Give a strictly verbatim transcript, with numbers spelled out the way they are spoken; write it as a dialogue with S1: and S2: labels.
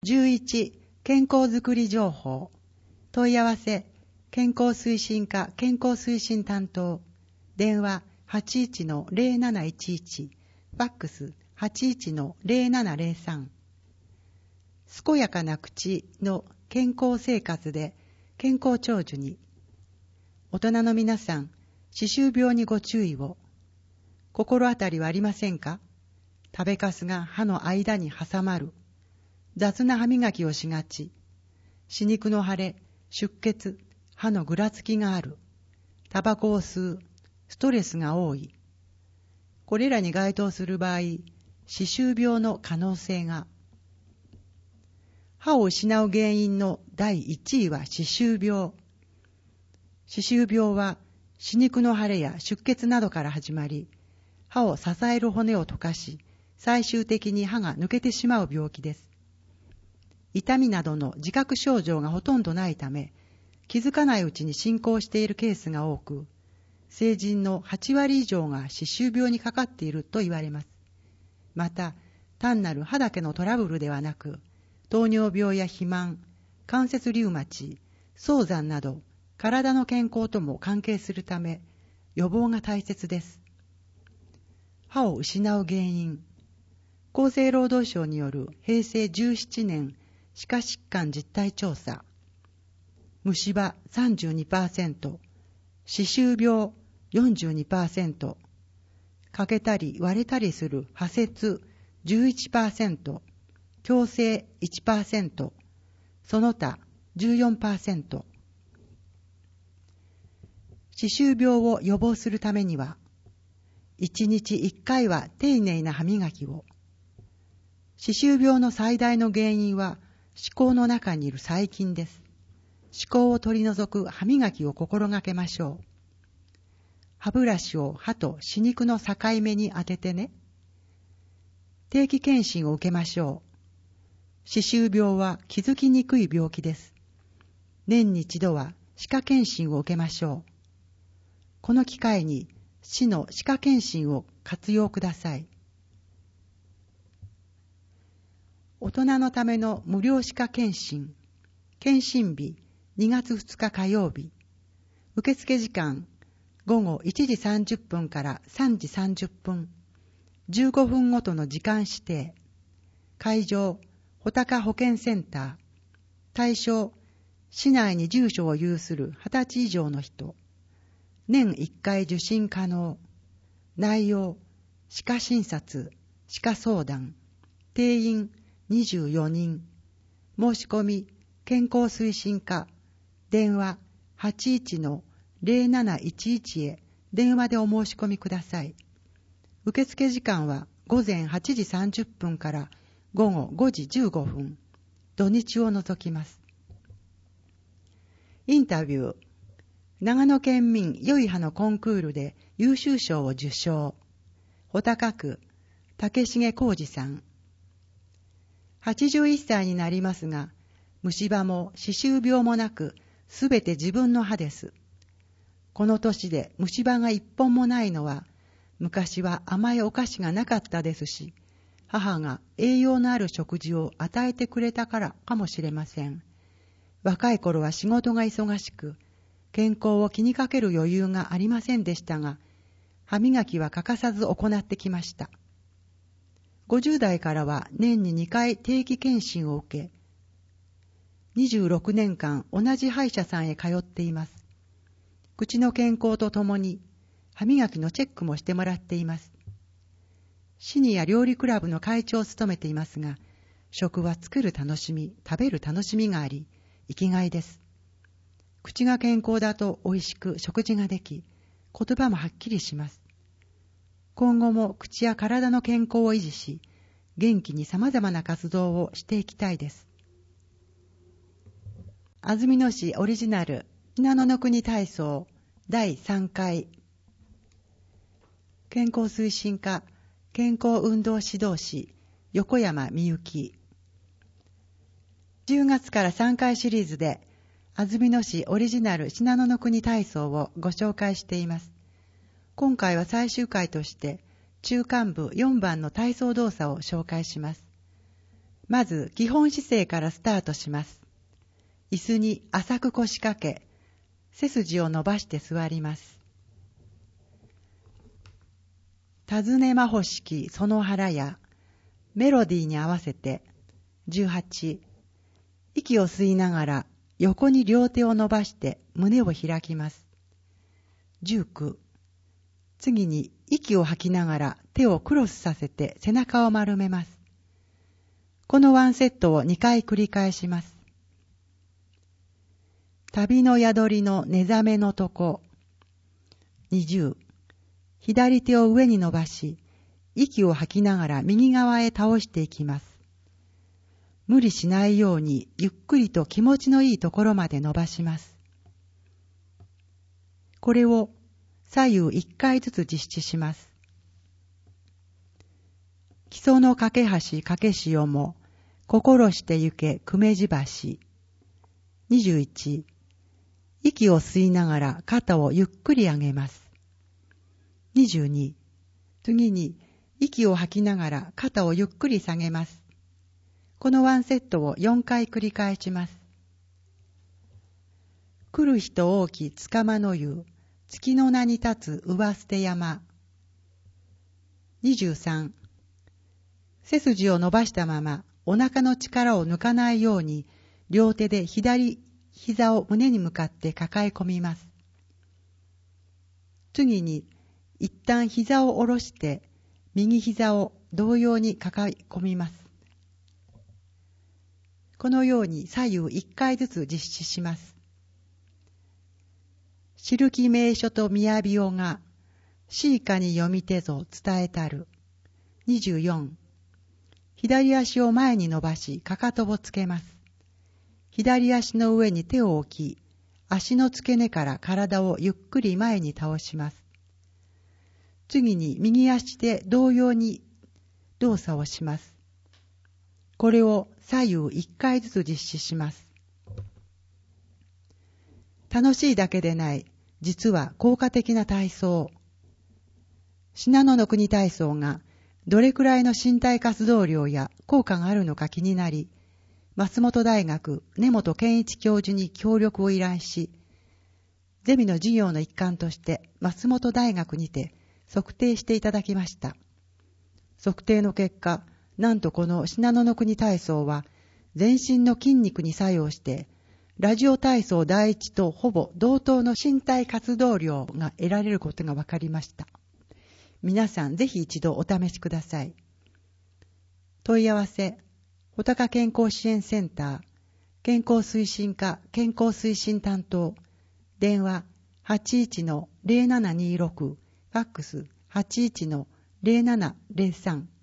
S1: じゅういち、健康づくり情報。問い合わせ、健康推進課健康推進担当。電話 はちいちのゼロなないちいち、ファックス はちいちのゼロななゼロさん。健やかな口の健康生活で健康長寿に。大人の皆さん、歯周病にご注意を。心当たりはありませんか？食べかすが歯の間に挟まる。雑な歯磨きをしがち。歯肉の腫れ、出血、歯のぐらつきがある。タバコを吸う。ストレスが多い。これらに該当する場合、歯周病の可能性が。歯を失う原因のだいいちいは歯周病。歯周病は歯肉の腫れや出血などから始まり、歯を支える骨を溶かし、最終的に歯が抜けてしまう病気です。痛みなどの自覚症状がほとんどないため、気づかないうちに進行しているケースが多く、成人のはちわり以上が歯周病にかかっていると言われます。また、単なる歯だけのトラブルではなく、糖尿病や肥満、関節リウマチ、早産など、体の健康とも関係するため、予防が大切です。歯を失う原因。厚生労働省によるへいせいじゅうななねん歯科疾患実態調査。虫歯 さんじゅうにパーセント、歯周病 よんじゅうにパーセント、欠けたり割れたりする歯節 じゅういちパーセント、矯正 いちパーセント、その他 じゅうよんパーセント。歯周病を予防するためには、いちにちいっかいは丁寧な歯磨きを。歯周病の最大の原因は歯垢の中にいる細菌です。歯垢を取り除く歯磨きを心がけましょう。歯ブラシを歯と歯肉の境目に当ててね。定期検診を受けましょう。歯周病は気づきにくい病気です。年に一度は歯科検診を受けましょう。この機会に市の歯科検診を活用ください。大人のための無料歯科検診。検診日にがつふつか火曜日。受付時間ごごいちじさんじゅっぷんからさんじさんじゅっぷん。じゅうごふんごとの時間指定。会場穂高保健センター。対象市内に住所を有するはたち以上の人。年いっかい受診可能。内容歯科診察、歯科相談。定員にじゅうよにん。申し込み健康推進課。電話 はちいちのゼロなないちいち へ電話でお申し込みください。受付時間はごぜんはちじさんじゅっぷんからごごごじじゅうごふん。土日を除きます。インタビュー。長野県民良い歯のコンクールで優秀賞を受賞。穂高区竹重浩二さん。はちじゅういっさいになりますが、虫歯も歯周病もなく、すべて自分の歯です。この年で虫歯が一本もないのは、昔は甘いお菓子がなかったですし、母が栄養のある食事を与えてくれたからかもしれません。若い頃は仕事が忙しく、健康を気にかける余裕がありませんでしたが、歯磨きは欠かさず行ってきました。ごじゅうだいからは年ににかい定期検診を受け、にじゅうろくねんかん同じ歯医者さんへ通っています。口の健康とともに歯磨きのチェックもしてもらっています。シニア料理クラブの会長を務めていますが、食は作る楽しみ、食べる楽しみがあり、生きがいです。口が健康だと美味しく食事ができ、言葉もはっきりします。今後も口や体の健康を維持し、元気に様々な活動をしていきたいです。安曇野市オリジナル信濃の国体操だいさんかい。健康推進課健康運動指導士横山美幸。じゅうがつからさんかいシリーズで安曇野市オリジナル信濃の国体操をご紹介しています。今回は最終回として中間部よんばんの体操動作を紹介します。 まず基本姿勢からスタートします。椅子に浅く腰掛け、背筋を伸ばして座ります。尋ねまほ式その腹やメロディーに合わせて、じゅうはち、息を吸いながら横に両手を伸ばして胸を開きます。じゅうきゅう、次に息を吐きながら手をクロスさせて背中を丸めます。このワンセットをにかい繰り返します。旅の宿りの寝覚めのとこ。にじゅう、左手を上に伸ばし、息を吐きながら右側へ倒していきます。無理しないようにゆっくりと気持ちのいいところまで伸ばします。これを左右いっかいずつ実施します。基礎の架け橋架け潮も心してゆけ久米地橋。にじゅういち、息を吸いながら肩をゆっくり上げます。にじゅうに、次に息を吐きながら肩をゆっくり下げます。このワンセットをよんかい繰り返します。来る人大きつかまの湯、月の名に立つ上捨て山。にじゅうさん、背筋を伸ばしたままお腹の力を抜かないように両手で左膝を胸に向かって抱え込みます。次に一旦膝を下ろして右膝を同様に抱え込みます。このように左右いっかいずつ実施します。知るき名所と雅びおが、しいかに読み手ぞ伝えたる。にじゅうよん、左足を前に伸ばし、かかとをつけます。左足の上に手を置き、足の付け根から体をゆっくり前に倒します。次に右足で同様に動作をします。これを左右いっかいずつ実施します。楽しいだけでない、実は効果的な体操。信濃の国体操がどれくらいの身体活動量や効果があるのか気になり、松本大学根本健一教授に協力を依頼し、ゼミの授業の一環として松本大学にて測定していただきました。測定の結果、なんとこの信濃の国体操は全身の筋肉に作用して、ラジオ体操第一とほぼ同等の身体活動量が得られることが分かりました。皆さんぜひ一度お試しください。問い合わせ、穂高健康支援センター、健康推進課健康推進担当、電話 はちいちのゼロななにーろく、ファックス はちいちのゼロななゼロさん。